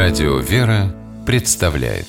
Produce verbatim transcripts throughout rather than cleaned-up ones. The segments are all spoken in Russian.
Радио «Вера» представляет.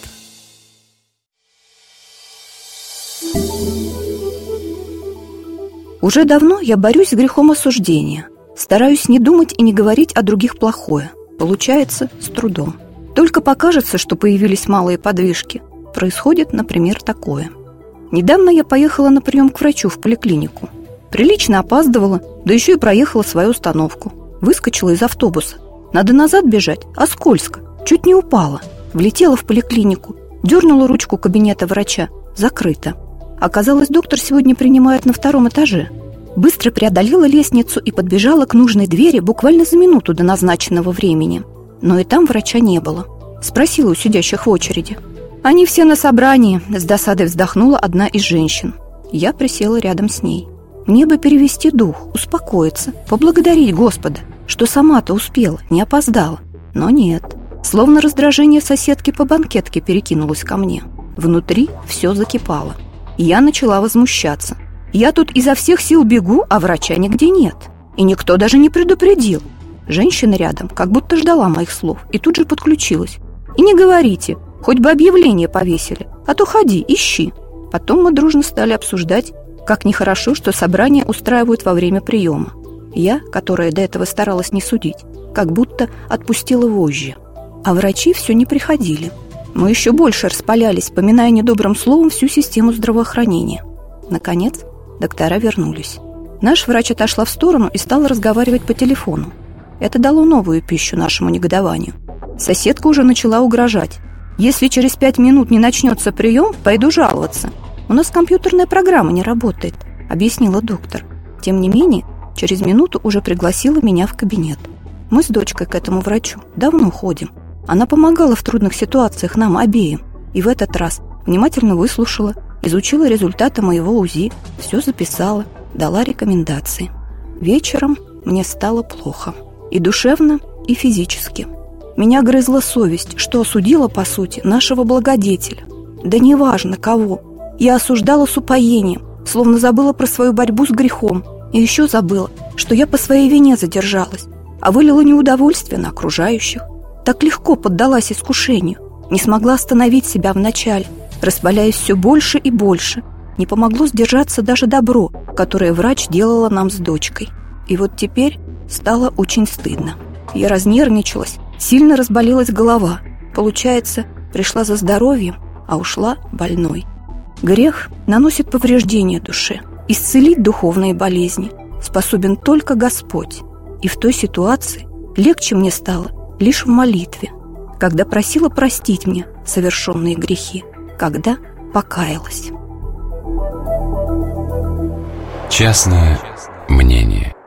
Уже давно я борюсь с грехом осуждения. Стараюсь не думать и не говорить о других плохое. Получается с трудом. Только покажется, что появились малые подвижки. Происходит, например, такое. Недавно я поехала на прием к врачу в поликлинику. Прилично опаздывала, да еще и проехала свою остановку. Выскочила из автобуса. Надо назад бежать, а скользко. Чуть не упала. Влетела в поликлинику. Дернула ручку кабинета врача. Закрыто. Оказалось, доктор сегодня принимает на втором этаже. Быстро преодолела лестницу и подбежала к нужной двери буквально за минуту до назначенного времени. Но и там врача не было. Спросила у сидящих в очереди. «Они все на собрании», — с досадой вздохнула одна из женщин. Я присела рядом с ней. Мне бы перевести дух, успокоиться, поблагодарить Господа, что сама-то успела, не опоздала. Но нет. Словно раздражение соседки по банкетке перекинулось ко мне. Внутри все закипало. Я начала возмущаться. Я тут изо всех сил бегу, а врача нигде нет. И никто даже не предупредил. Женщина рядом как будто ждала моих слов и тут же подключилась. И не говорите, хоть бы объявление повесили, а то ходи, ищи. Потом мы дружно стали обсуждать, как нехорошо, что собрания устраивают во время приема. Я, которая до этого старалась не судить, как будто отпустила вожжи. А врачи все не приходили. Мы еще больше распалялись, поминая недобрым словом всю систему здравоохранения. Наконец, доктора вернулись. Наш врач отошла в сторону и стала разговаривать по телефону. Это дало новую пищу нашему негодованию. Соседка уже начала угрожать. «Если через пять минут не начнется прием, пойду жаловаться. У нас компьютерная программа не работает», — объяснила доктор. Тем не менее, через минуту уже пригласила меня в кабинет. Мы с дочкой к этому врачу давно ходим. Она помогала в трудных ситуациях нам обеим. И в этот раз внимательно выслушала, изучила результаты моего УЗИ, все записала, дала рекомендации. Вечером мне стало плохо. И душевно, и физически. Меня грызла совесть, что осудила, по сути, нашего благодетеля. Да неважно кого. Я осуждала с упоением, словно забыла про свою борьбу с грехом. И еще забыла, что я по своей вине задержалась, а вылила неудовольствие на окружающих. Так легко поддалась искушению, не смогла остановить себя вначале, распаляясь все больше и больше. Не помогло сдержаться даже добро, которое врач делала нам с дочкой. И вот теперь стало очень стыдно. Я разнервничалась, сильно разболелась голова. Получается, пришла за здоровьем, а ушла больной. Грех наносит повреждения душе. Исцелить духовные болезни способен только Господь. И в той ситуации легче мне стало лишь в молитве, когда просила простить мне совершенные грехи, когда покаялась. Частное мнение.